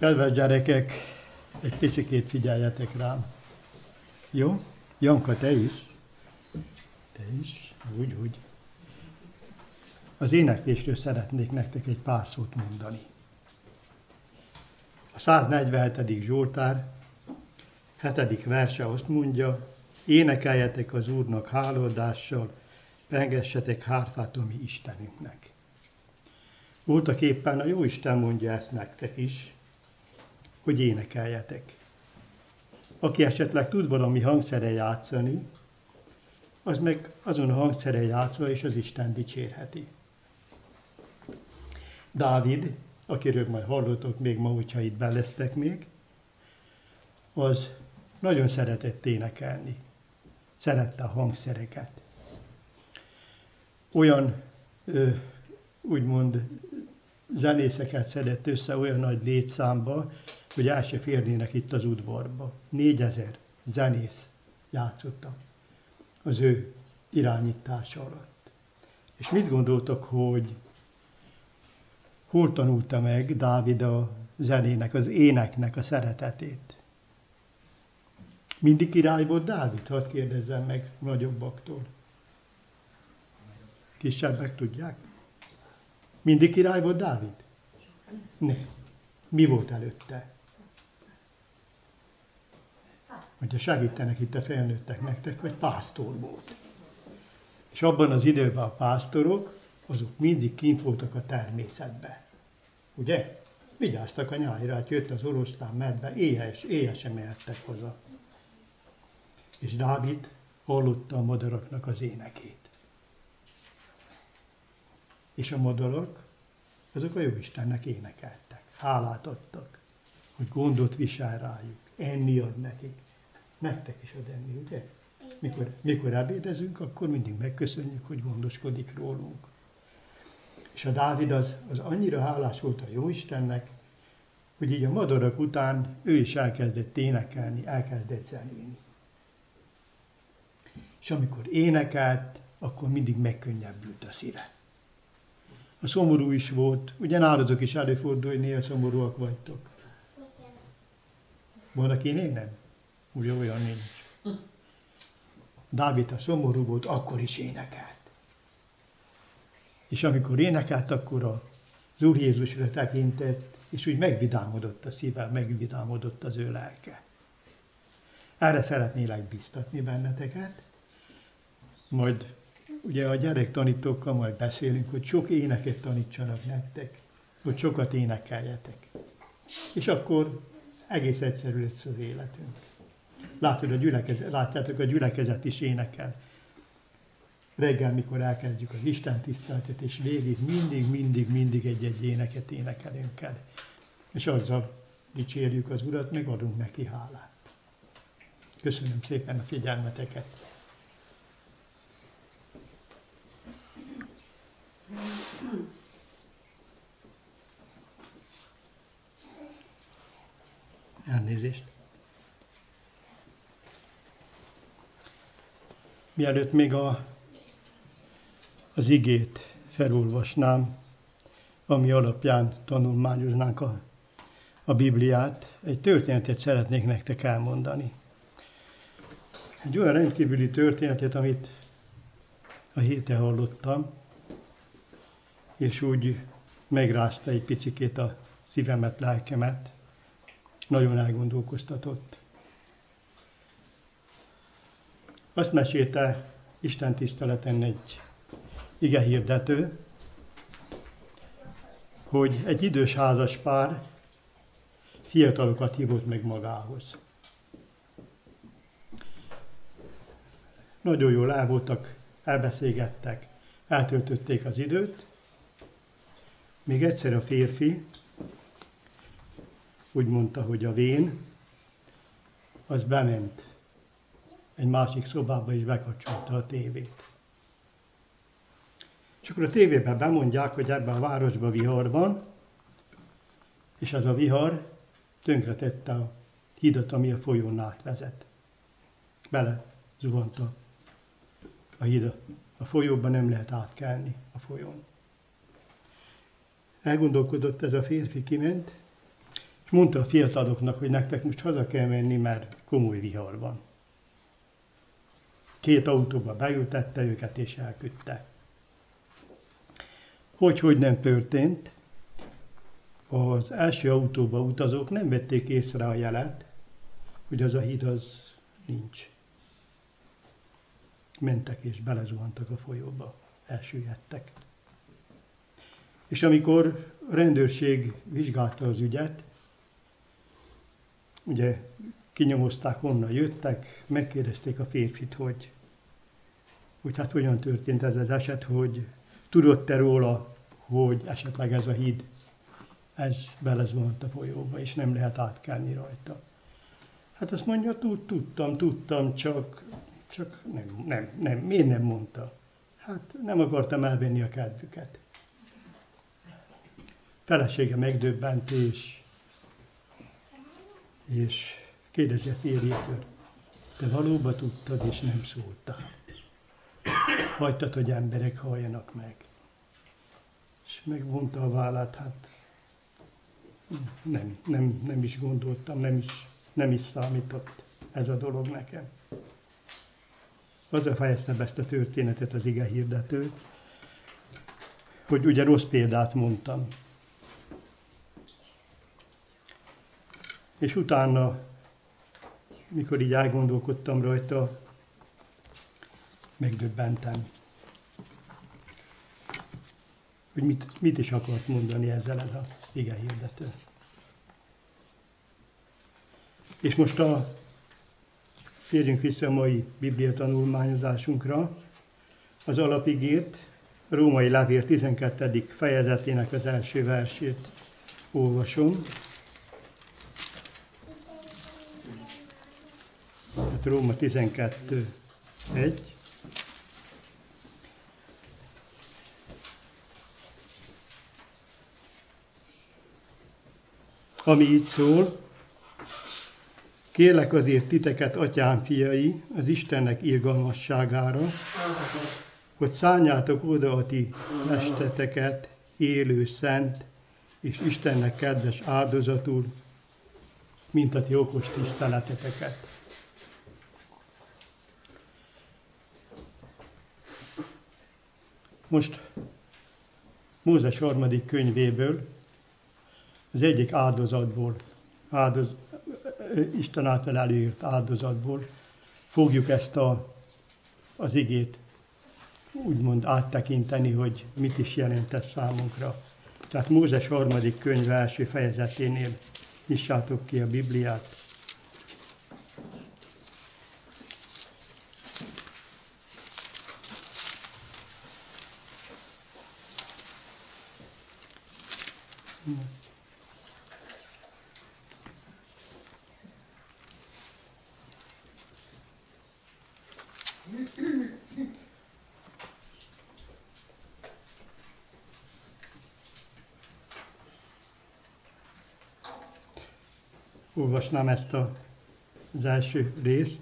Kedves gyerekek, egy picikét figyeljetek rám. Jó? Janka, te is? Te is? Úgy. Az éneklésről szeretnék nektek egy pár szót mondani. A 147. Zsoltár 7. verse azt mondja, énekeljetek az Úrnak hálaadással, pengessetek hárfát a mi Istenünknek. Voltak éppen a Jóisten mondja ezt nektek is, hogy énekeljetek. Aki esetleg tud valami hangszeren játszani, az meg azon a hangszeren játszva is az Isten dicsérheti. Dávid, akiről majd hallotok még ma, hogyha itt belesztek még, az nagyon szeretett énekelni. Szerette a hangszereket. Olyan, úgymond, zenészeket szedett össze olyan nagy létszámba, hogy el se férnének itt az udvarba. 4000 zenész játszotta az ő irányítása alatt. És mit gondoltok, hogy hol tanulta meg Dávid a zenének, az éneknek a szeretetét? Mindig király volt Dávid? Hadd kérdezzem meg nagyobbaktól. Kisebbek tudják? Mindig király volt Dávid? Nem. Mi volt előtte? Hogyha segítenek itt a felnőttek nektek, hogy pásztor volt. És abban az időben a pásztorok, azok mindig kint voltak a természetben. Ugye? Vigyáztak a nyájra, hát jött az oroszlán medve, éjjel sem mehettek haza. És Dávid hallotta a madaraknak az énekét. És a madarak, azok a Jóistennek énekeltek, hálát adtak, hogy gondot visel rájuk, enni ad nekik. Nektek is ad enni, ugye? Mikor ebédezünk, akkor mindig megköszönjük, hogy gondoskodik rólunk. És a Dávid az annyira hálás volt a Jóistennek, hogy így a madarak után ő is elkezdett énekelni, elkezdett zenélni. És amikor énekelt, akkor mindig megkönnyebbült a szíve. A szomorú is volt, ugye nálatok is előfordul, hogy néha szomorúak vagytok. Van, akinél nem? Ugye olyan nincs. Dávid a szomorú volt, akkor is énekelt. És amikor énekelt, akkor az Úr Jézusra tekintett, és úgy megvidámodott a szíve, megvidámodott az ő lelke. Erre szeretnélek biztatni benneteket. Majd ugye a gyerektanítókkal majd beszélünk, hogy sok éneket tanítsanak nektek, hogy sokat énekeljetek. És akkor egész egyszerű lesz az életünk. Látjátok, a gyülekezet is énekel. Reggel, mikor elkezdjük az Isten tiszteletet, és végig mindig egy-egy éneket énekelünk el. És azzal dicsérjük az Urat, meg adunk neki hálát. Köszönöm szépen a figyelmeteket. Elnézést. Mielőtt még az igét felolvasnám, ami alapján tanulmányoznánk a Bibliát, egy történetet szeretnék nektek elmondani. Egy olyan rendkívüli történetet, amit a héten hallottam, és úgy megrázta egy picikét a szívemet, lelkemet, nagyon elgondolkoztatott. Azt mesélte Isten tiszteleten egy igehirdető, hogy egy idős házas pár fiatalokat hívott meg magához. Nagyon jól el voltak, elbeszélgettek, eltöltötték az időt, még egyszer a férfi úgy mondta, hogy a vén, az bement egy másik szobába, és bekapcsolta a tévét. És akkor a tévében bemondják, hogy ebben a városban vihar van, és ez a vihar tönkretette a hidat, ami a folyón átvezet. Bele zuhant a híd. A folyóban nem lehet átkelni a folyón. Elgondolkodott ez a férfi, kiment, és mondta a fiataloknak, hogy nektek most haza kell menni, mert komoly vihar van. 2 autóba beültette őket és elküldte. Hogy nem történt, az első autóba utazók nem vették észre a jelet, hogy az a híd az nincs. Mentek és belezuhantak a folyóba, elsüllyedtek. És amikor a rendőrség vizsgálta az ügyet, ugye kinyomozták, honnan jöttek, megkérdezték a férfit, hogy hát hogyan történt ez az eset, hogy tudott-e róla, hogy esetleg ez a híd, ez belezuhant a folyóba, és nem lehet átkelni rajta. Hát azt mondja, tudtam, csak nem, miért nem mondta? Hát nem akartam elvenni a kedvüket. Felesége megdöbbent, és kérdezi a férjétől, te valóban tudtad, és nem szóltál. Hagytad, hogy emberek halljanak meg. És megvonta a vállát, hát nem is gondoltam, nem is számított ez a dolog nekem. Azzal fejezte be ezt a történetet az ige hirdető, hogy ugye rossz példát mondtam. És utána, mikor így elgondolkodtam rajta, megdöbbentem, hogy mit is akart mondani ezzel ez az ige hirdető. És most térjünk vissza a mai Biblia tanulmányozásunkra. Az alapigét, a Római Levél 12. fejezetének az első versét olvasom. Hát Róma 12.1. Ami így szól, kérlek azért titeket, atyám fiai, az Istennek irgalmasságára, hogy szálljátok oda a ti testeteket élő, szent és Istennek kedves áldozatul, mint a ti okos tiszteleteteket. Most Mózes 3. könyvéből, az egyik áldozatból, Isten által előírt áldozatból fogjuk ezt az igét úgymond áttekinteni, hogy mit is jelent ez számunkra. Tehát Mózes 3. könyv első fejezeténél nyissátok ki a Bibliát. Olvasnám ezt az első részt.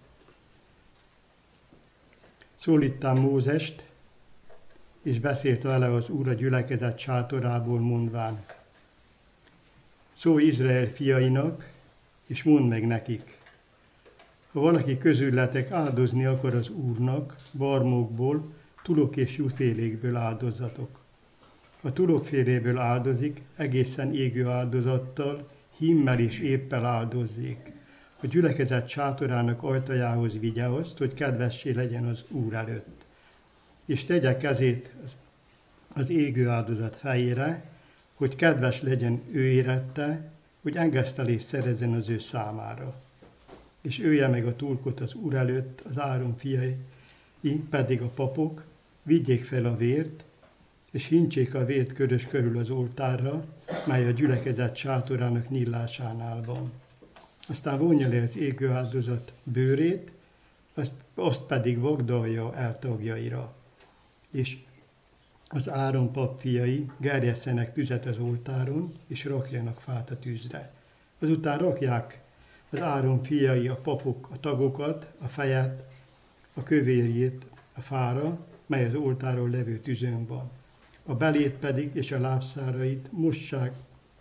Szólíttám Mózest, és beszélt vele az Úr a gyülekezet sátorából mondván. Szólj Izrael fiainak, és mondd meg nekik. Ha valaki közületek áldozni akar az Úrnak, barmokból, tulok és juhfélékből áldozzatok. Ha tulokféléből áldozik, egészen égő áldozattal, hímmel és éppel áldozzék. A gyülekezet sátorának ajtajához vigye azt, hogy kedvessé legyen az Úr előtt. És tegye kezét az égő áldozat fejére, hogy kedves legyen ő érette, hogy engesztelést szerezzen az ő számára. És ője meg a tulkot az Úr előtt, az Áron fiai pedig a papok, vigyék fel a vért, és hintsék a vért körös körül az oltárra, mely a gyülekezet sátorának nyílásánál van. Aztán vonja le az égő áldozat bőrét, azt pedig vagdalja el tagjaira. És az Áron pap fiai gerjesszenek tüzet az oltáron, és rakjanak fát a tűzre. Azután rakják az Áron fiai, a papok, a tagokat, a fejet, a kövérjét a fára, mely az oltáron levő tüzön van. A belét pedig és a lábszárait mossák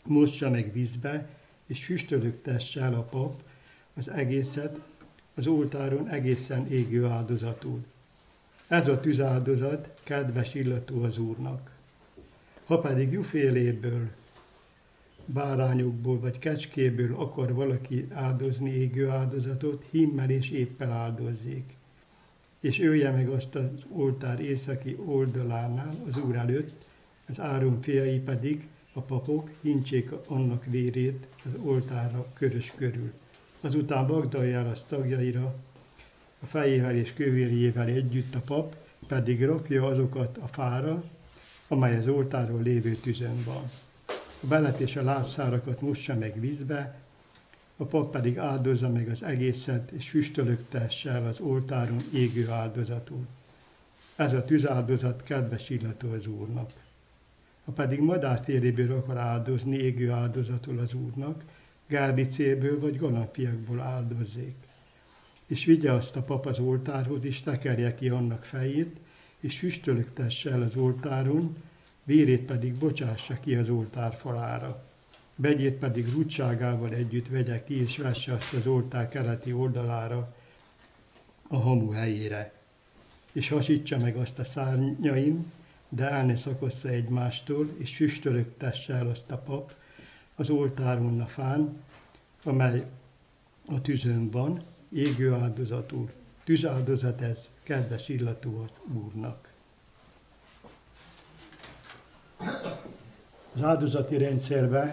mossa meg vízbe, és füstölögtesse el a pap az egészet az oltáron egészen égő áldozatul. Ez a tűzáldozat kedves illatú az Úrnak. Ha pedig juhféléből, bárányokból vagy kecskéből akar valaki áldozni égő áldozatot, hímmel és éppel áldozzék. És ölje meg azt az oltár északi oldalánál az Úr előtt, az Áron fiai pedig, a papok, hintsék annak vérét az oltárra körös körül. Azután vagdalja el az tagjaira, a fejével és kővérjével együtt a pap, pedig rakja azokat a fára, amely az oltáron lévő tüzön van. A belet és a lábszárakat mossa meg vízbe, a pap pedig áldozza meg az egészet, és füstölögtesse el az oltáron égő áldozatul. Ez a tűzáldozat kedves illatú az Úrnak. Ha pedig madárféréből akar áldozni égő áldozatul az Úrnak, gárdicéből vagy galambfiakból áldozzék. És vigye azt a pap az oltárhoz, és tekerje ki annak fejét, és füstölögtesse el az oltáron, vérét pedig bocsássa ki az oltár falára. Begyét pedig rúdságával együtt vegye ki, és vesse azt az oltár keleti oldalára, a hamu helyére. És hasítsa meg azt a szárnyain, de el ne szakassza egymástól, és füstölögtesse el azt a pap az oltáron a fán, amely a tüzön van, égő áldozatul. Tűzáldozat ez, kedves illatú az Úrnak. Az áldozati rendszerben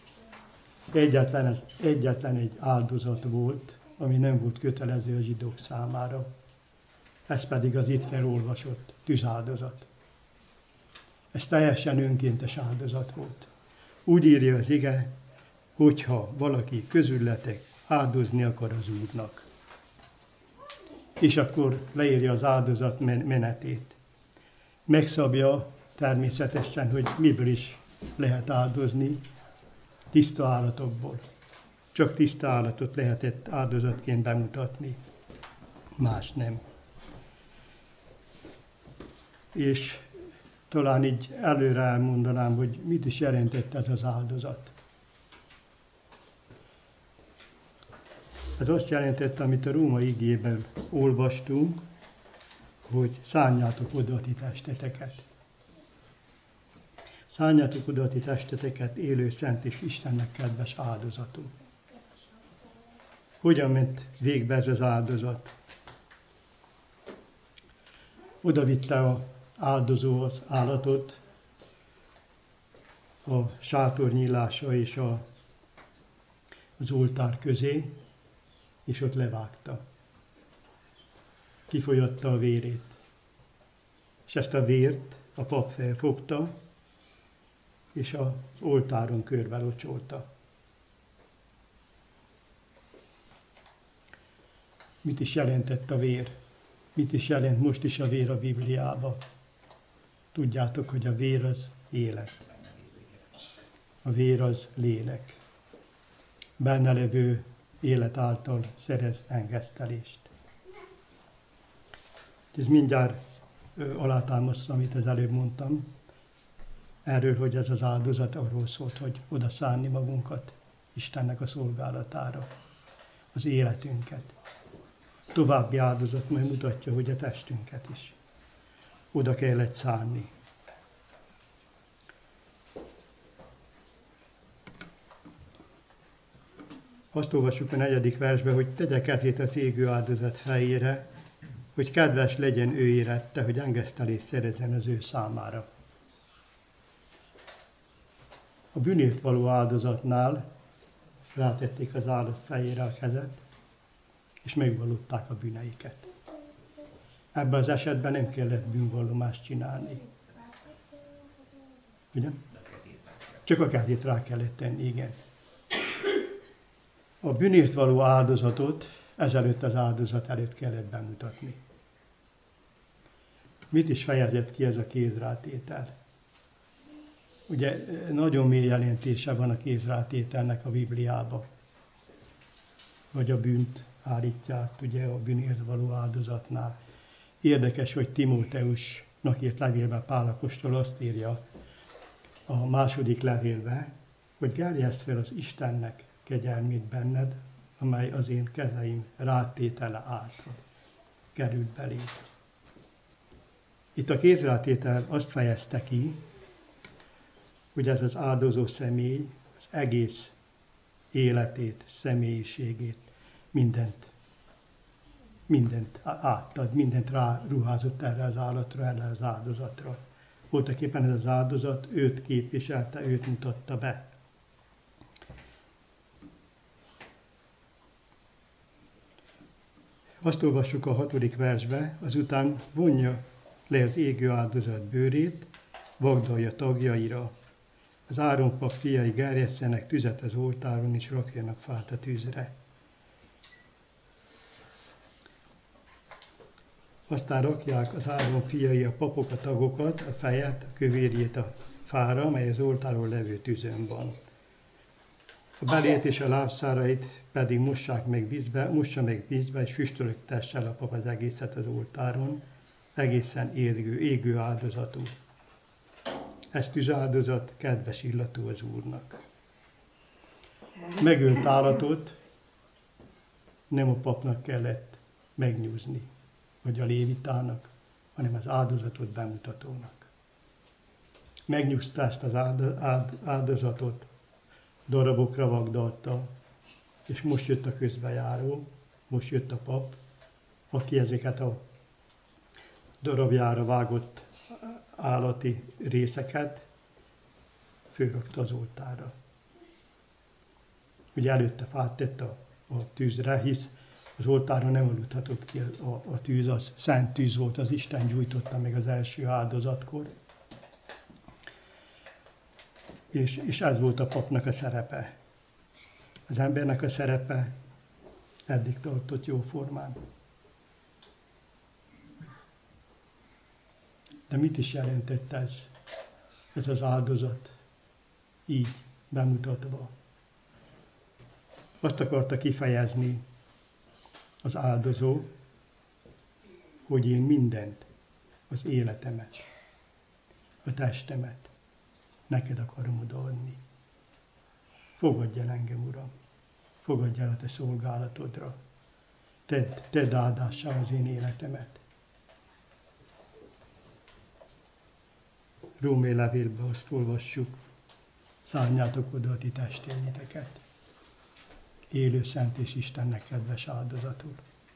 egyetlen egy áldozat volt, ami nem volt kötelező a zsidók számára. Ez pedig az itt felolvasott tűzáldozat. Ez teljesen önkéntes áldozat volt. Úgy írja az ige, hogyha valaki közületek áldozni akar az Úrnak. És akkor leírja az áldozat menetét. Megszabja természetesen, hogy miből is lehet áldozni, tiszta állatokból. Csak tiszta állatot lehetett áldozatként bemutatni, más nem. És talán így előre elmondanám, hogy mit is jelentett ez az áldozat. Ez azt jelentette, amit a római igében olvastunk, hogy szánjátok oda a ti testeteket. Szánjátok oda a ti testeteket élő, szent és Istennek kedves áldozatul. Hogyan ment végbe ez az áldozat? Oda vitte az áldozó az állatot a sátor nyílása és az oltár közé, és ott levágta. Kifolyatta a vérét. És ezt a vért a pap felfogta, és az oltáron körbe locsolta. Mit is jelentett a vér? Mit is jelent most is a vér a Bibliában? Tudjátok, hogy a vér az élet. A vér az lélek. Benne levő élet által szerez engesztelést. Ez mindjárt alátámasztja, amit az előbb mondtam, erről, hogy ez az áldozat arról szólt, hogy oda szánni magunkat Istennek a szolgálatára, az életünket. További áldozat majd mutatja, hogy a testünket is oda kellett szánni. Azt olvassuk a 4. versben, hogy tegye kezét az égő áldozat fejére, hogy kedves legyen ő érette, hogy engesztelést szerezzen az ő számára. A bűnért való áldozatnál rátették az állat fejére a kezet, és megvallották a bűneiket. Ebben az esetben nem kellett bűnvallomást csinálni. Ugye? Csak a kezét rá kellett tenni, igen. A bűnért való áldozatot ezelőtt az áldozat előtt kellett bemutatni. Mit is fejezett ki ez a kézrátétel? Ugye nagyon mély jelentése van a kézrátételnek a Bibliában. Vagy a bűnt állítják, ugye a bűnért való áldozatnál. Érdekes, hogy Timóteusnak írt levélben Pál apostol azt írja a második levélbe, hogy gerjeszd fel az Istennek kegyelmét benned, amely az én kezeim rátétele által került beléd. Itt a kézrátétel azt fejezte ki, hogy ez az áldozó személy az egész életét, személyiségét, mindent átad, mindent ráruházott erre az állatra, erre az áldozatra. Voltak éppen ez az áldozat őt képviselte, őt mutatta be. Azt olvassuk a 6. versbe, azután vonja le az égő áldozat bőrét, vagdalja tagjaira. Az Áron pap fiai gerjesszenek tüzet az oltáron, és rakjanak fát a tűzre. Aztán rakják az Áron fiai, a papok, a tagokat, a fejet, a kövérjét a fára, mely az oltáron levő tüzön van. A belét és a lábszárait pedig mossa meg vízbe, és füstölöktesse el a pap az egészet az oltáron, egészen égő áldozatú. Ez tűzáldozat, kedves illatú az Úrnak. Megölt állatot nem a papnak kellett megnyúzni, vagy a lévitának, hanem az áldozatot bemutatónak. Megnyúzta ezt az áldozatot, darabokra vagdalta, és most jött a közbejáró, most jött a pap, aki ezeket a darabjára vágott állati részeket fölrakta az oltárra. Ugye előtte fát tett a tűzre, hisz az oltáron nem aludhatott ki a tűz, az szent tűz volt, az Isten gyújtotta meg az első áldozatkor. És ez volt a papnak a szerepe. Az embernek a szerepe eddig tartott jóformán. De mit is jelentett ez az áldozat, így bemutatva? Azt akarta kifejezni az áldozó, hogy én mindent, az életemet, a testemet neked akarom odaadni. Fogadj el engem, Uram, fogadj el a te szolgálatodra, tedd áldássá az én életemet. Római levélben azt olvassuk, szálljátok oda a ti testényiteket, élő, szent és Istennek kedves áldozatul.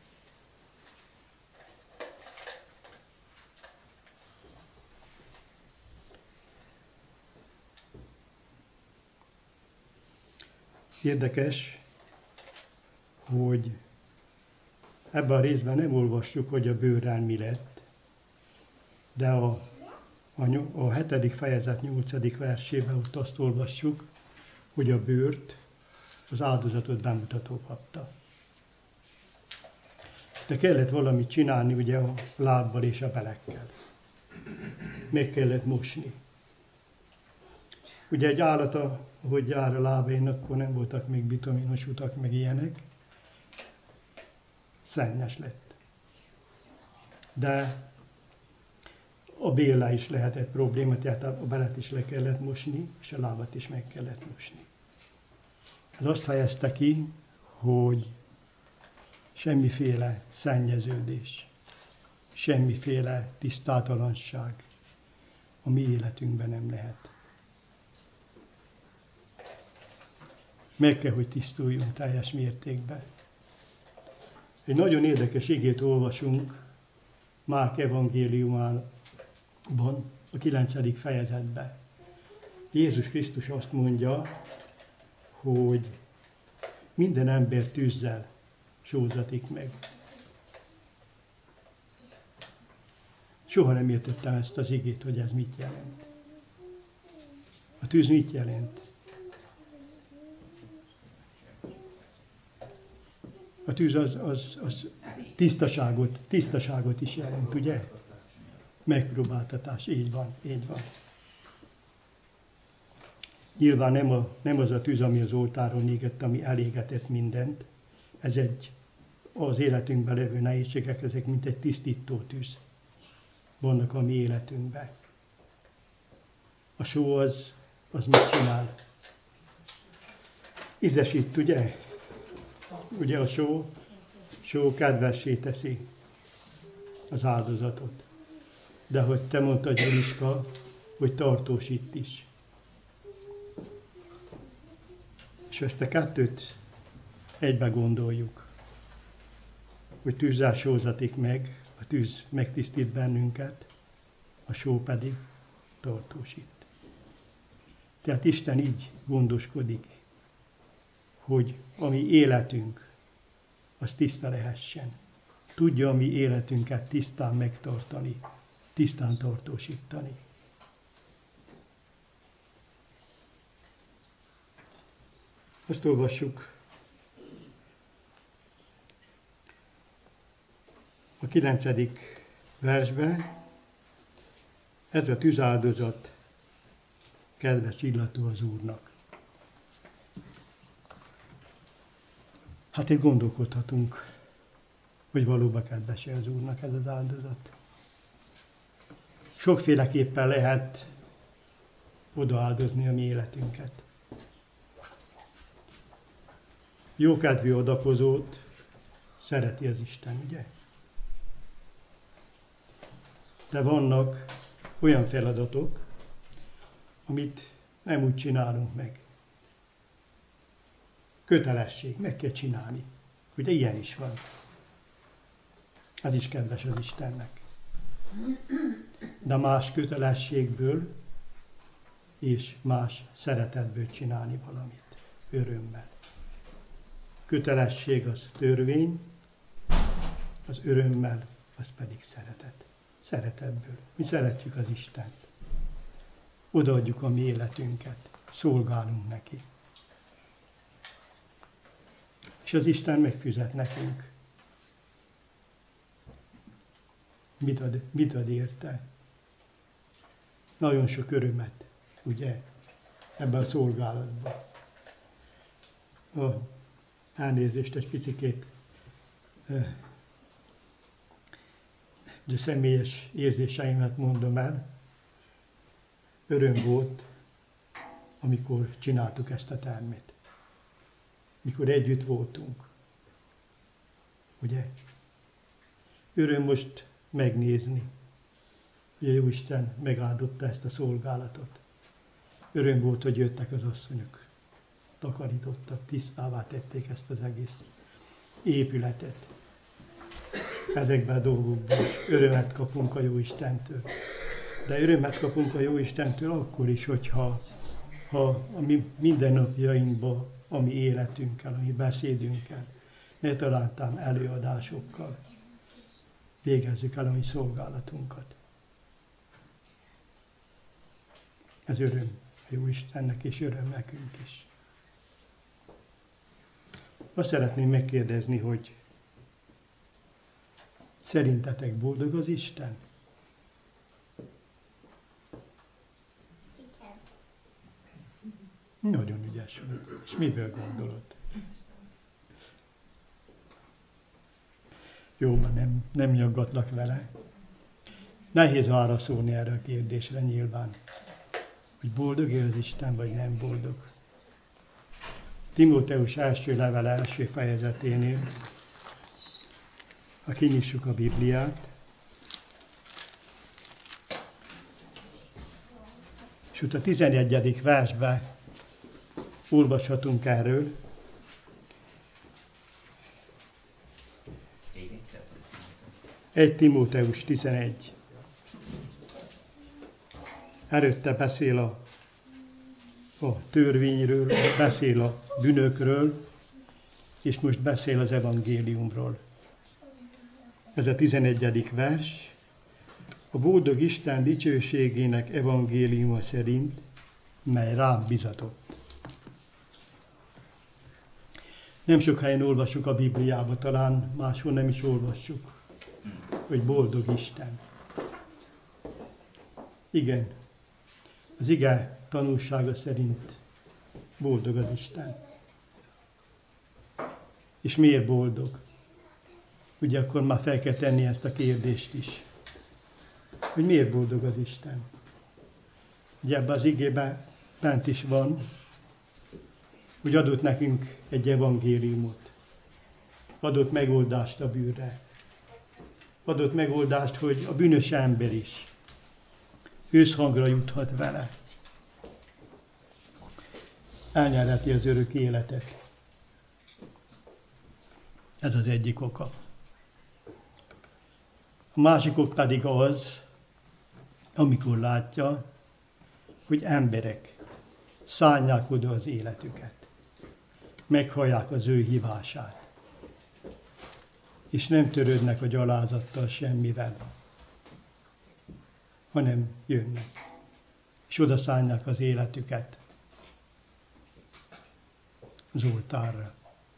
Érdekes, hogy ebben a részben nem olvassuk, hogy a bőrrel mi lett, de a 7. fejezet 8. versében ott azt olvassuk, hogy a bőrt az áldozatot bemutató kapta. De kellett valamit csinálni ugye a lábbal és a belekkel. Meg kellett mosni. Ugye egy állata, hogy jár a lábain, akkor nem voltak még bitaminos utak, meg ilyenek. Szennyes lett. De a béllel is lehetett probléma, tehát a belet is le kellett mosni, és a lábat is meg kellett mosni. Ez azt fejezte ki, hogy semmiféle szennyeződés, semmiféle tisztátalanság a mi életünkben nem lehet. Meg kell, hogy tisztuljunk teljes mértékben. Egy nagyon érdekes igét olvasunk Márk evangéliumában, a 9. fejezetben. Jézus Krisztus azt mondja, hogy minden ember tűzzel sózatik meg. Soha nem értettem ezt az igét, hogy ez mit jelent. A tűz mit jelent? A tűz az tisztaságot is jelent, ugye? Megpróbáltatás, így van. Nyilván nem az a tűz, ami az oltáron égett, ami elégetett mindent. Ez az életünkben levő nehézségek, ezek mint egy tisztító tűz. Vannak a mi életünkben. A só az mit csinál? Ízesít, ugye? Ugye a só kedvessé teszi az áldozatot. De hogy te mondtad, Juliska, hogy tartósít is. És ezt a kettőt egybe gondoljuk, hogy tűzzel sózatik meg, a tűz megtisztít bennünket, a só pedig tartósít. Tehát Isten így gondoskodik, hogy a mi életünk, az tiszta lehessen. Tudja a mi életünket tisztán megtartani, tisztán tartósítani. Azt olvassuk a 9. versben. Ez a tűzáldozat kedves illatú az Úrnak. Hát itt gondolkodhatunk, hogy valóban kedves-e az Úrnak ez az áldozat. Sokféleképpen lehet odaáldozni a mi életünket. Jókedvű adakozót szereti az Isten, ugye? De vannak olyan feladatok, amit nem úgy csinálunk meg. Kötelesség, meg kell csinálni. Ugye ilyen is van. Ez is kedves az Istennek. De más kötelességből és más szeretetből csinálni valamit. Örömmel. Kötelesség az törvény, az örömmel, az pedig szeretet. Szeretetből. Mi szeretjük az Istent. Odaadjuk a mi életünket. Szolgálunk neki. És az Isten megfizet nekünk. Mit ad érte? Nagyon sok örömet, ugye? Ebben a szolgálatban. Elnézést egy picikét de személyes érzéseimet mondom el. Öröm volt, amikor csináltuk ezt a termét. Mikor együtt voltunk. Ugye? Öröm most megnézni, hogy a Jóisten megáldotta ezt a szolgálatot. Öröm volt, hogy jöttek az asszonyok. Takarítottak, tisztává tették ezt az egész épületet. Ezekben a dolgokban örömet kapunk a Jóistentől. De örömet kapunk a Jóistentől akkor is, hogyha a mi mindennapjainkban, a mi életünkkel, a mi beszédünkkel, ne találtán előadásokkal végezzük el a mi szolgálatunkat. Ez öröm a Jóistennek, és öröm nekünk is. Azt szeretném megkérdezni, hogy szerintetek boldog az Isten? Igen. Nagyon ügyes vagy. És miből gondolod? Jó, nem nyaggatlak vele. Nehéz válaszolni erre a kérdésre nyilván. Hogy boldog-e az Isten, vagy nem boldog. Timóteus első levele első fejezeténél, ha kinyissuk a Bibliát, és ott a 11. versben olvashatunk erről. Egy Timóteus 11. Előtte beszél a törvényről, beszél a bűnökről, és most beszél az evangéliumról. Ez a 11. vers. A boldog Isten dicsőségének evangéliuma szerint, mely rám bizatott. Nem sok helyen olvassuk a Bibliába, talán máshol nem is olvassuk, hogy boldog Isten. Igen, az ige tanulsága szerint boldog az Isten. És miért boldog? Ugye akkor már fel kell tenni ezt a kérdést is. Hogy miért boldog az Isten? Ugye ebben az igében bent is van, hogy adott nekünk egy evangéliumot, adott megoldást a bűnre, adott megoldást, hogy a bűnös ember is összhangra juthat vele. Elnyerheti az örök életet. Ez az egyik oka. A másik ok pedig az, amikor látja, hogy emberek szállják oda az életüket, meghallják az ő hívását, és nem törődnek a gyalázattal semmivel, hanem jönnek, és oda szállják az életüket az oltárra.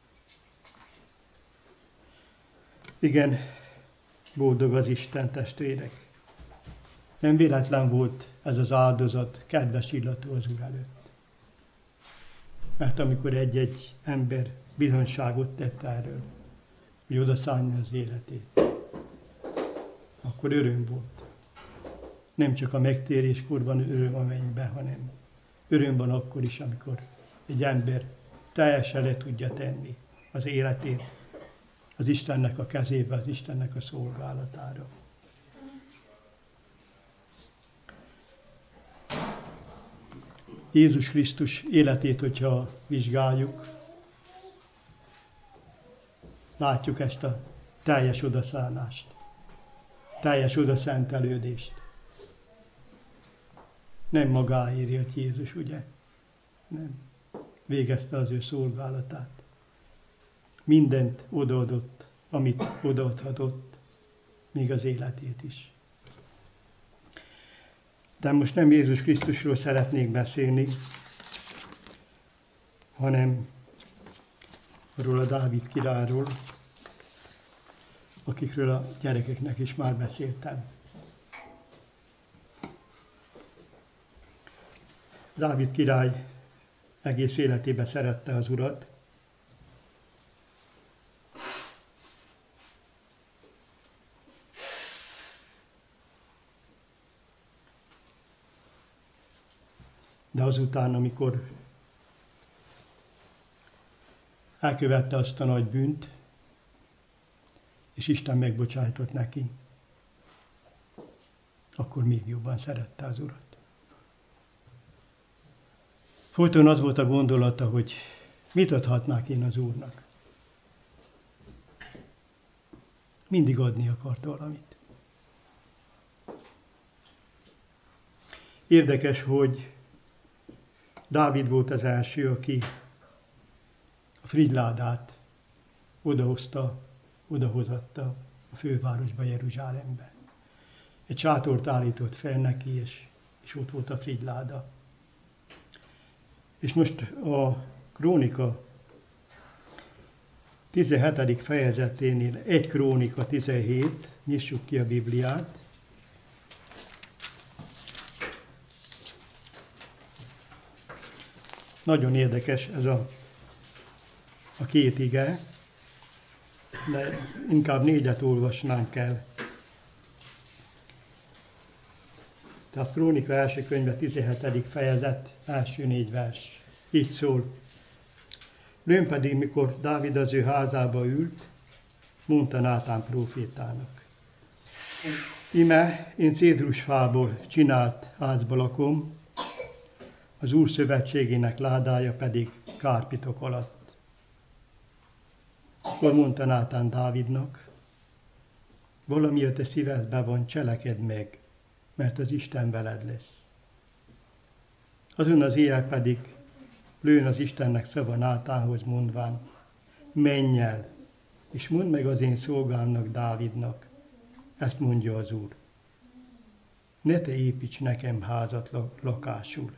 Igen, boldog az Isten, testvérek. Nem véletlen volt ez az áldozat kedves illatú az Úr előtt. Mert amikor egy-egy ember bizonyságot tett erről, hogy odaszállja az életét, akkor öröm volt. Nem csak a megtéréskor van öröm a mennybe, hanem öröm van akkor is, amikor egy ember teljesen le tudja tenni az életét az Istennek a kezébe, az Istennek a szolgálatára. Jézus Krisztus életét, hogyha vizsgáljuk, látjuk ezt a teljes odaszállást, teljes odaszentelődést. Nem magáért élt Jézus, ugye? Nem. Végezte az ő szolgálatát. Mindent odaadott, amit odaadhatott, még az életét is. De most nem Jézus Krisztusról szeretnék beszélni, hanem arról a Dávid királyról, akikről a gyerekeknek is már beszéltem. Dávid király egész életében szerette az Urat, de azután, amikor elkövette azt a nagy bűnt, és Isten megbocsájtott neki, akkor még jobban szerette az Urat. Folyton az volt a gondolata, hogy mit adhatnák én az Úrnak. Mindig adni akart valamit. Érdekes, hogy Dávid volt az első, aki a frigyládát odahozatta a fővárosba, Jeruzsálembe. Egy sátort állított fel neki, és ott volt a frigyláda. És most a Krónika 17. fejezeténél 1 Krónika 17, nyissuk ki a Bibliát. Nagyon érdekes ez a két ige, de inkább 4-et olvasnánk el. Tehát Krónika első könyve 17. fejezet, első 4 vers. Így szól. Lőn pedig, mikor Dávid az ő házába ült, mondta Nátán prófétának. Ime, én cédrusfából csinált házba lakom, az Úr szövetségének ládája pedig kárpitok alatt. Akkor mondta Nátán Dávidnak, valami a te szívedben van, cselekedd meg, mert az Isten veled lesz. Azon az éjjel pedig lőn az Istennek szava Nátánhoz mondván, menj el, és mondd meg az én szolgámnak, Dávidnak, ezt mondja az Úr. Ne te építs nekem házat lakásul.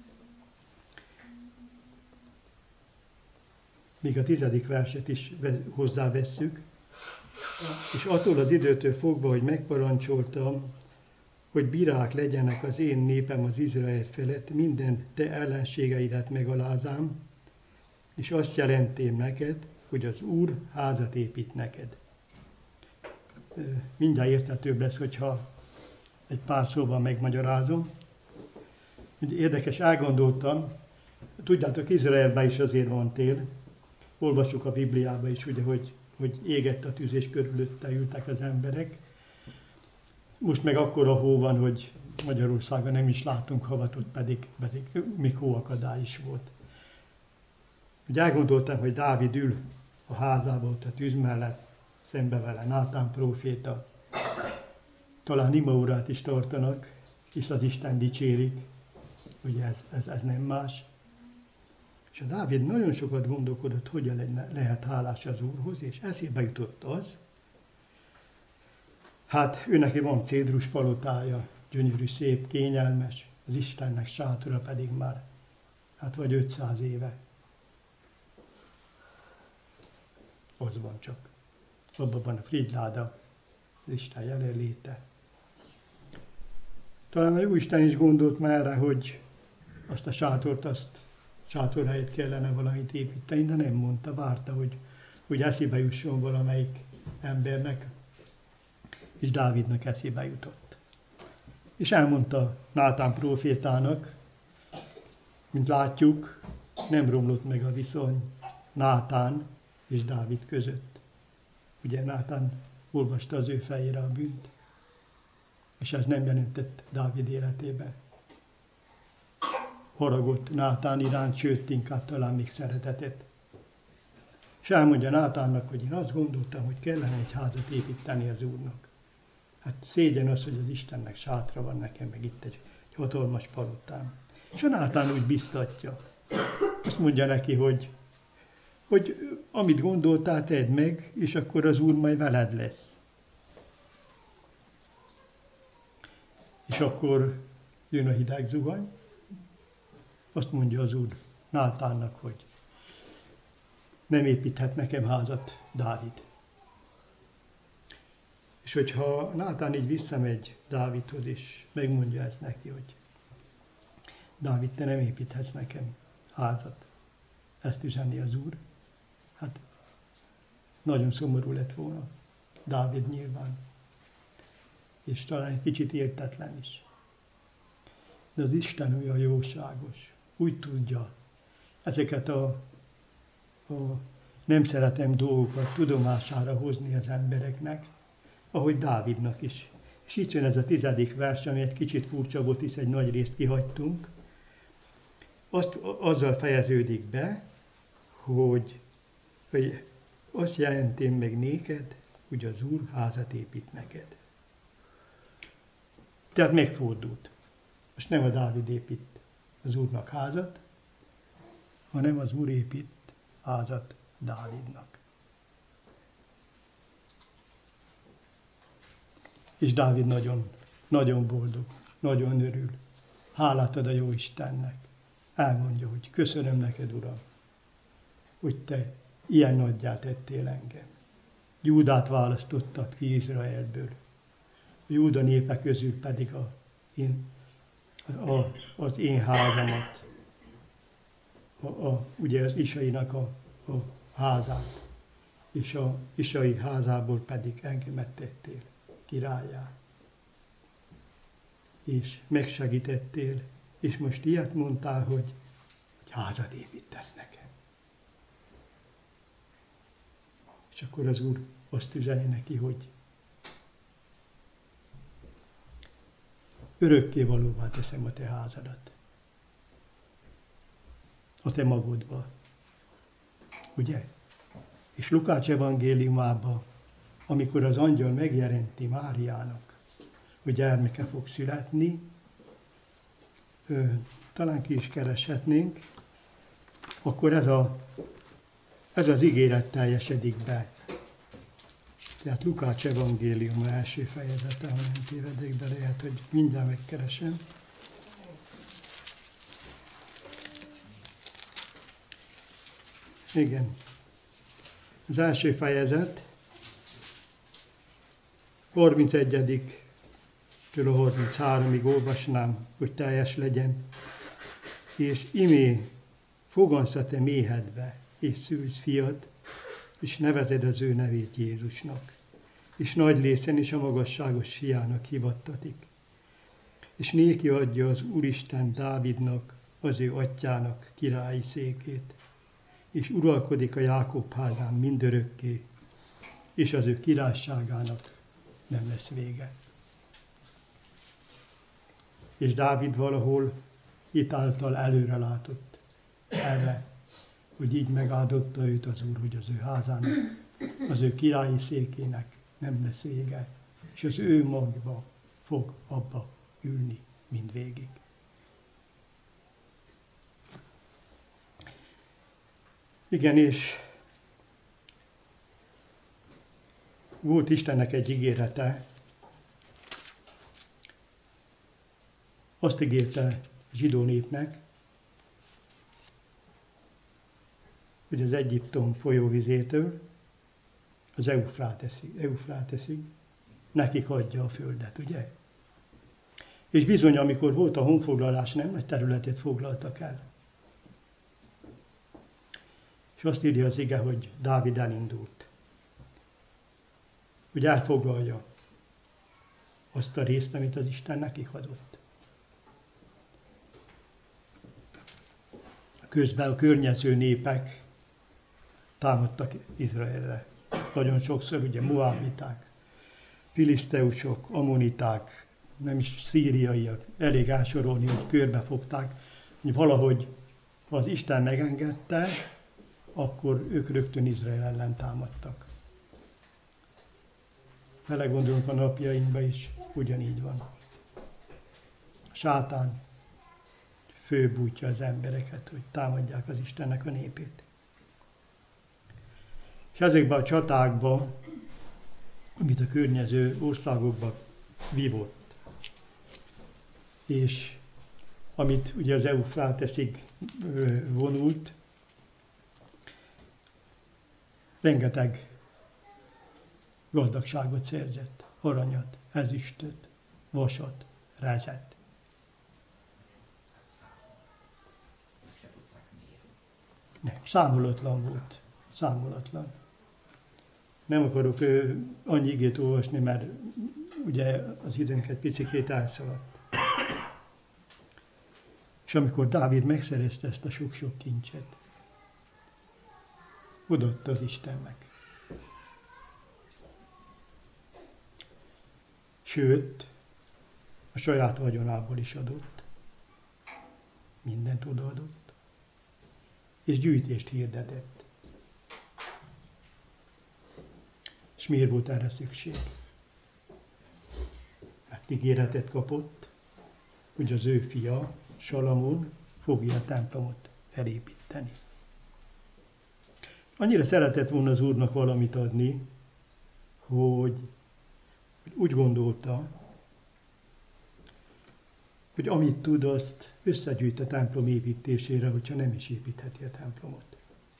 Még a 10. verset is hozzávesszük, és attól az időtől fogva, hogy megparancsoltam, hogy bírák legyenek az én népem az Izrael felett, minden te ellenségeidet megalázám, és azt jelentem neked, hogy az Úr házat épít neked. Mindjárt érthetőbb lesz, hogyha egy pár szóval megmagyarázom. Ugye érdekes, elgondoltam, Tudjátok, Izraelben is azért van tél. Olvassuk a Bibliában is, ugye, hogy égett a tűz, és körülötte ültek az emberek. Most meg akkora hó van, hogy Magyarországon nem is látunk havat, ott pedig még hóakadály is volt. Ugye elgondoltam, hogy Dávid ül a házában ott a tűz mellett, szembe vele Nátán próféta. Talán imaórát is tartanak, hisz az Isten dicsérik, ugye ez nem más. És a Dávid nagyon sokat gondolkodott, hogyan lehet hálás az Úrhoz, és eszébe jutott az, hát ő neki van cédrus palotája, gyönyörű, szép, kényelmes, az Istennek sátora pedig már, hát vagy 500 éve. Az van csak. Abban van a frigyláda, az Isten jelenléte. Talán a Jóisten is gondolt már erre, hogy azt a sátort, sátorhelyet kellene valamit építeni, de nem mondta, várta, hogy eszébe jusson valamelyik embernek, és Dávidnak eszébe jutott. És elmondta Nátán prófétának, mint látjuk, nem romlott meg a viszony Nátán és Dávid között. Ugye Nátán olvasta az ő fejére a bűnt, és ez nem jelentett Dávid életébe haragot Nátán iránt, sőt, inkább talán még szeretetet. És elmondja Nátánnak, hogy én azt gondoltam, hogy kellene egy házat építeni az Úrnak. Hát szégyen az, hogy az Istennek sátra van, nekem meg itt egy hatalmas palotám. És a Nátán úgy biztatja. Azt mondja neki, hogy amit gondoltál, tedd meg, és akkor az Úr majd veled lesz. És akkor jön a hideg zuhany. Azt mondja az Úr Nátánnak, hogy nem építhet nekem házat Dávid. És hogyha Nátán így visszamegy Dávidhoz, és megmondja ezt neki, hogy Dávid, te nem építhetsz nekem házat, ezt üzeni az Úr, hát nagyon szomorú lett volna Dávid nyilván, és talán egy kicsit értetlen is. De az Isten olyan jóságos, úgy tudja ezeket a nem szeretem dolgokat tudomására hozni az embereknek, ahogy Dávidnak is. És itt jön ez a 10. vers, ami egy kicsit furcsa volt, hisz egy nagy részt kihagytunk. Azzal fejeződik be, hogy azt jelentem meg néked, hogy az Úr házat épít neked. Tehát megfordult. Most nem a Dávid épít az Úrnak házat, hanem az Úr épít házat Dávidnak. És Dávid nagyon, nagyon boldog, nagyon örül. Hálát ad a jó Istennek. Elmondja, hogy köszönöm neked, Uram, hogy te ilyen nagyjá tettél engem. Júdát választottad ki Izraelből. A Júda népe közül pedig az én házamat, ugye az Isainak a házát, és a Isai házából pedig engemet tettél királlyá. És megsegítettél, és most ilyet mondtál, hogy házat építesz nekem. És akkor az Úr azt üzeni neki, hogy örökké valóvá teszem a te házadat. A te magodba. Ugye? És Lukács evangéliumában, amikor az angyal megjelenti Máriának, hogy gyermeke fog születni, talán ki is kereshetnénk, akkor ez az ígéret teljesedik be. Tehát Lukács evangélium első fejezete, ha nem tévedek, de lehet, hogy mindjárt megkeresem. Igen. Az első fejezet, 31-től a 33-ig olvasnám, hogy teljes legyen. És imé fogansz a te méhedbe, és szülsz fiat, és nevezed az ő nevét Jézusnak. És nagy lészen is a magasságos fiának hivattatik. És néki adja az Úristen Dávidnak az ő atyának királyi székét, és uralkodik a Jákob házán mindörökké, és az ő királyságának nem lesz vége. És Dávid valahol itt által előre látott erre, hogy így megáldotta őt az Úr, hogy az ő házának, az ő királyi székének nem lesz vége, és az ő magba fog abba ülni mindvégig. Igen, és volt Istennek egy ígérete, azt ígérte zsidó népnek, hogy az Egyiptom folyóvizétől az Eufráteszig nekik adja a földet, ugye? És bizony, amikor volt a honfoglalás, nem nagy területet foglaltak el. És azt írja az ige, hogy Dávid elindult, hogy elfoglalja azt a részt, amit az Isten nekik adott. Közben a környező népek támadtak Izraelre. Nagyon sokszor ugye moábiták, filiszteusok, ammoniták, nem is szíriaiak, elég elsorolni, hogy körbefogták, hogy valahogy, ha az Isten megengedte, akkor ők rögtön Izrael ellen támadtak. Belegondolunk a napjainkba is, ugyanígy van. A sátán főbújtja az embereket, hogy támadják az Istennek a népét. És ezekben a csatákban, amit a környező országokban vívott, és amit ugye az Eufráteszig vonult, rengeteg gazdagságot szerzett, aranyat, ezüstöt, vasat, rezet. Nem, számolatlan volt. Számolatlan. Nem akarok annyi igét olvasni, mert ugye az időnk egy picikét elszaladt. És amikor Dávid megszerezte ezt a sok-sok kincset, odaadta az Istennek. Sőt, a saját vagyonából is adott. Mindent odaadott. És gyűjtést hirdetett. És miért volt erre szükség? Hát ígéretet kapott, hogy az ő fia, Salamon fogja a templomot felépíteni. Annyira szeretett volna az Úrnak valamit adni, hogy úgy gondolta, hogy amit tud, azt összegyűjt a templom építésére, hogyha nem is építheti a templomot.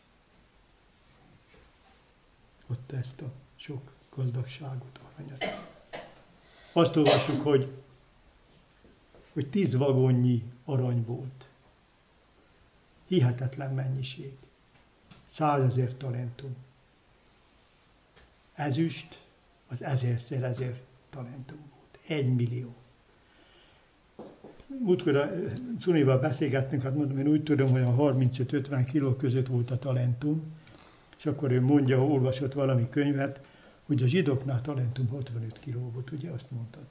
Ott ezt a sok gazdagságot, aranyat. Azt olvassuk, hogy 10 vagonnyi arany volt. Hihetetlen mennyiség. 100 000 talentum. Ezüst az 1000x1000 talentum volt. 1 millió. Múltkor Cunival beszélgettünk, hát mondom, én úgy tudom, hogy a 35-50 kiló között volt a talentum, és akkor ő mondja, olvasott valami könyvet, hogy a zsidóknál talentum 65 kiló volt, ugye azt mondtad?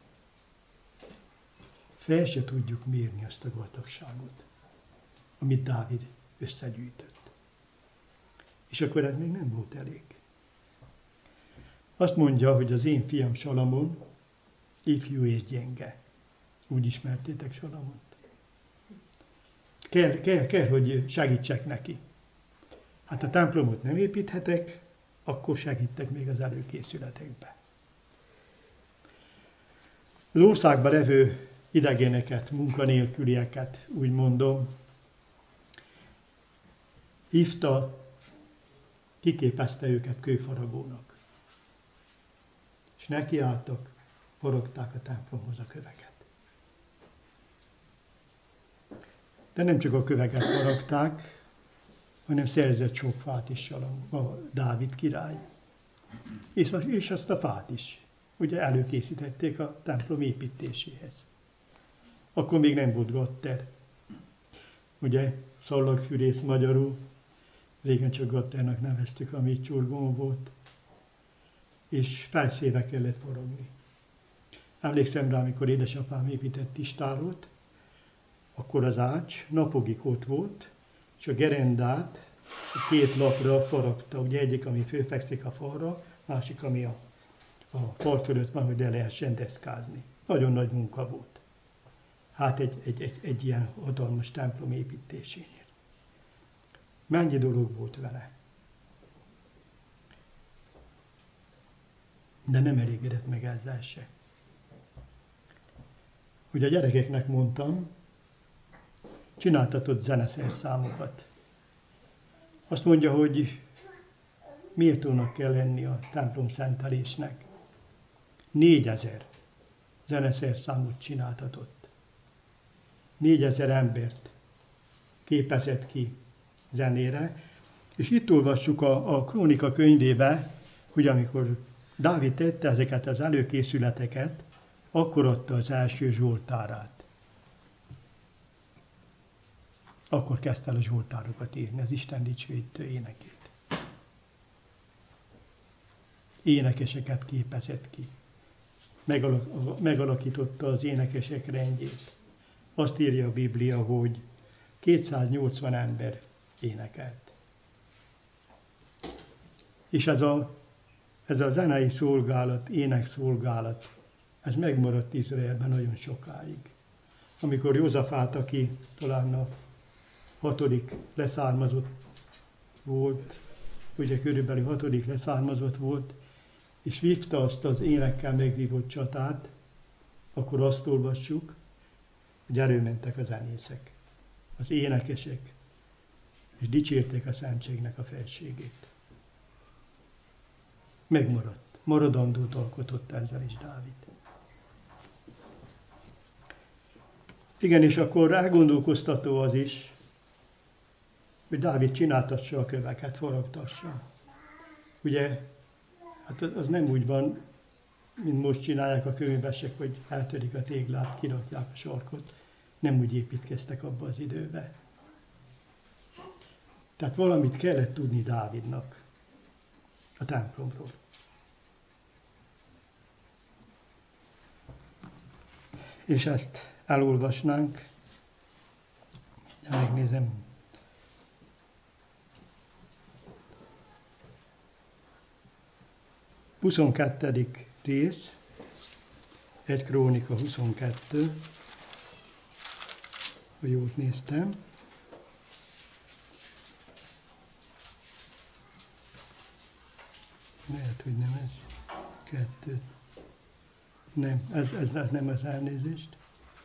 Fel se tudjuk mérni azt a gazdagságot, amit Dávid összegyűjtött. És akkor ez még nem volt elég. Azt mondja, hogy az én fiam Salamon ifjú és gyenge. Úgy ismertétek Salamont. Kell, hogy segítsek neki. Hát a templomot nem építhetek, akkor segítek még az előkészületekbe. Az országban levő idegeneket, munkanélkülieket, úgy mondom, hívta, kiképezte őket kőfaragónak. És nekiálltak, forogták a templomhoz a köveket. De nem csak a köveket faragták, hanem szerzett sok fát is a Dávid király. És azt a fát is, ugye előkészítették a templom építéséhez. Akkor még nem volt gatter. ugye, szallagfűrész magyarul, régen csak gatternak neveztük, ami itt csurgón volt, és felszínre kellett forogni. Emlékszem rá, amikor édesapám épített istálót, akkor az ács napokig ott volt, és a gerendát a két lapra faragta, ugye egyik, ami fölfekszik a falra, másik, ami a fal fölött van, hogy le lehessen deszkázni. Nagyon nagy munka volt. Hát egy ilyen hatalmas templom építésénél. Mennyi dolog volt vele. De nem elégedett meg ezzel se. Ugye a gyerekeknek mondtam, csináltatott zeneszerszámokat. Azt mondja, hogy méltónak kell lenni a templom szentelésnek. 4000 zeneszerszámot csináltatott. 4000 embert képezett ki zenére. És itt olvassuk a Krónika könyvébe, hogy amikor Dávid tette ezeket az előkészületeket, akkor adta az első zsoltárát. Akkor kezdte el a zsoltárokat írni, az Isten dicsőítő énekét. Énekeseket képezett ki. Megalakította az énekesek rendjét. Azt írja a Biblia, hogy 280 ember énekelt. És ez a zenei szolgálat, énekszolgálat, ez megmaradt Izraelben nagyon sokáig. Amikor Józsafát, aki talán a 6. leszármazott volt, ugye körülbelül 6. leszármazott volt, és vívta azt az énekkel megvívott csatát, akkor azt olvassuk, hogy előmentek a zenészek, az énekesek, és dicsérték a szentségnek a felségét. Megmaradt. Maradandót alkotott ezzel is Dávid. Igen, és akkor elgondolkoztató az is, hogy Dávid csináltassa a köveket, faragtassa. Ugye, hát az nem úgy van, mint most csinálják a kőművesek, hogy eltörik a téglát, kirakják a sarkot. Nem úgy építkeztek abba az időbe. Tehát valamit kellett tudni Dávidnak a templomról. És ezt elolvasnánk. Megnézem. A 22. rész, 1 Krónika 22, ha jót néztem. Lehet, hogy nem ez. 2. Nem, ez nem az elnézést.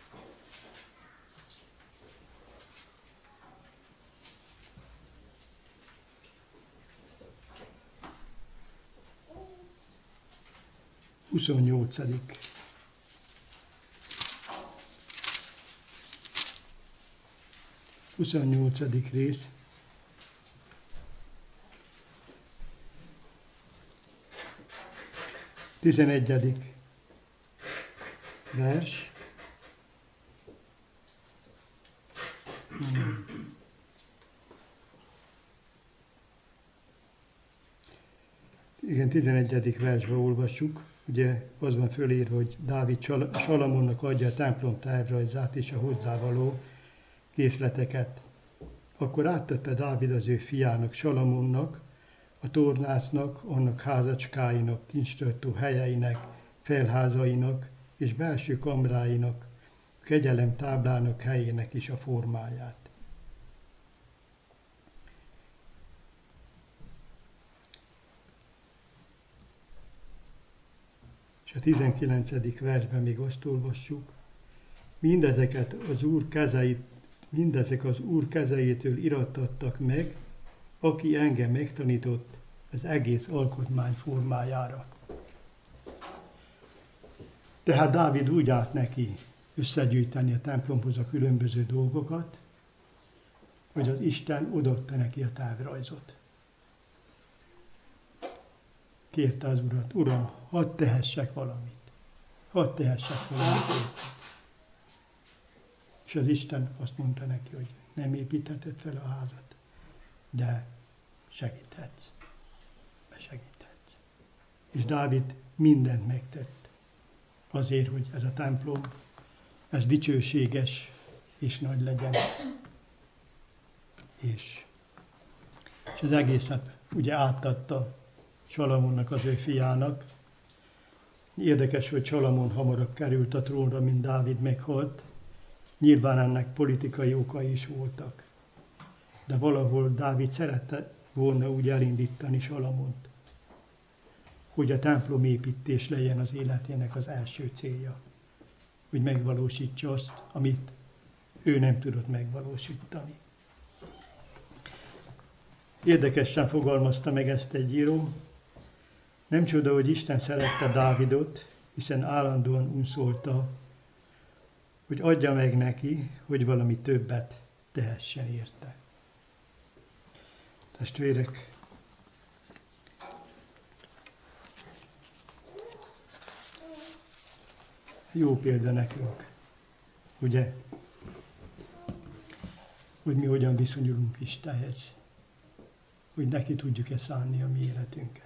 Huszonnyolcadik. Huszonnyolcadik rész. Tizenegyedik vers. Igen, 11. versben olvassuk. Ugye az van fölírva, hogy Dávid Salamonnak adja a templom tervrajzát és a hozzávaló készleteket. Akkor áttette Dávid az ő fiának, Salamonnak, a tornásznak, annak házacskáinak, kincstartó helyeinek, felházainak és belső kamráinak, a kegyelem táblának helyének is a formáját. És a 19. versben még azt olvassuk, mindezek az Úr kezejétől irattattak meg, aki engem megtanított az egész alkotmány formájára. Tehát Dávid úgy állt neki összegyűjteni a templomhoz a különböző dolgokat, hogy az Isten odaadta neki a tervrajzot. Kérte az Urat, Uram, hadd tehessek valamit. Hadd tehessek valamit. És az Isten azt mondta neki, hogy nem építheted fel a házat, de segíthetsz. És Dávid mindent megtett azért, hogy ez a templom, ez dicsőséges és nagy legyen. És az egészet ugye átadta Salamonnak, az ő fiának. Érdekes, hogy Salamon hamarabb került a trónra, mint Dávid meghalt. Nyilván ennek politikai okai is voltak. De valahol Dávid szerette volna úgy elindítani Salamont, hogy a templomépítés legyen az életének az első célja. Hogy megvalósítsa azt, amit ő nem tudott megvalósítani. Érdekesen fogalmazta meg ezt egy író. Nem csoda, hogy Isten szerette Dávidot, hiszen állandóan unszolta, hogy adja meg neki, hogy valami többet tehessen érte. Testvérek, jó példa nekünk, ugye, hogy mi hogyan viszonyulunk Istenhez, hogy neki tudjuk-e szánni a mi életünket,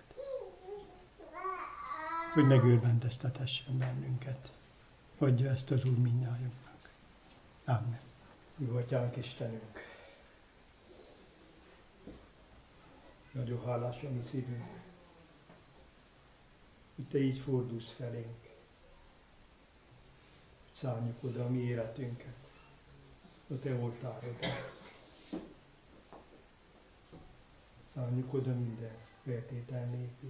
hogy megörvendeztethessen bennünket. Adja ezt az Úr mindnyájunknak. Amen. Mi Atyánk, Istenünk, nagyon hálás a mi szívünk, hogy Te így fordulsz felénk, hogy szárnyuk oda a mi életünket, a Te oltárodra. Szárnyuk oda minden feltétel nélkül.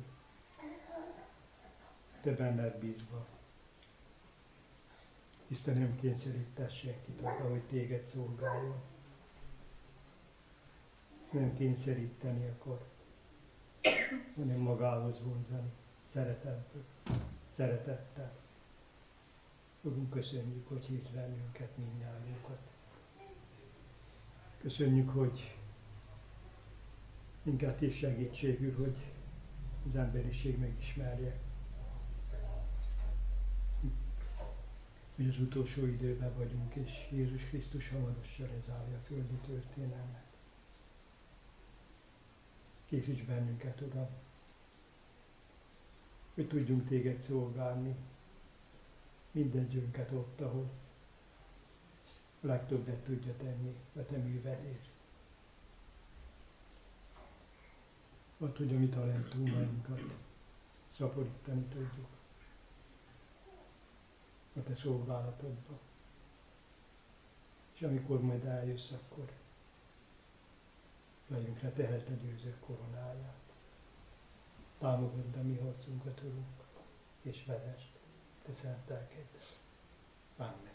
Te benned bízva. Isten nem kényszerítesz senkit arra, hogy téged szolgáljon. Ezt nem kényszeríteni akar, hanem magához vonzani, szeretettel. Urunk, köszönjük, hogy hívsz bennünket, mindnyájunkat. Köszönjük, hogy minket is segítségül, hogy az emberiség megismerje, hogy az utolsó időben vagyunk, és Jézus Krisztus hamarosan lezárja a földi történelmet. Készíts bennünket, Uram, hogy tudjunk Téged szolgálni, mindegyünket ott, ahol a legtöbbet tudja tenni a Te művedért. Ott, hogy a mi talentumainkat szaporítani tudjuk a Te szolgálatodba. És amikor majd eljössz, akkor fejünkre tehesd a győző koronáját. Támogadd a mi harcunkat, Urunk, és vezesd Te szent lelkeddel. Amen.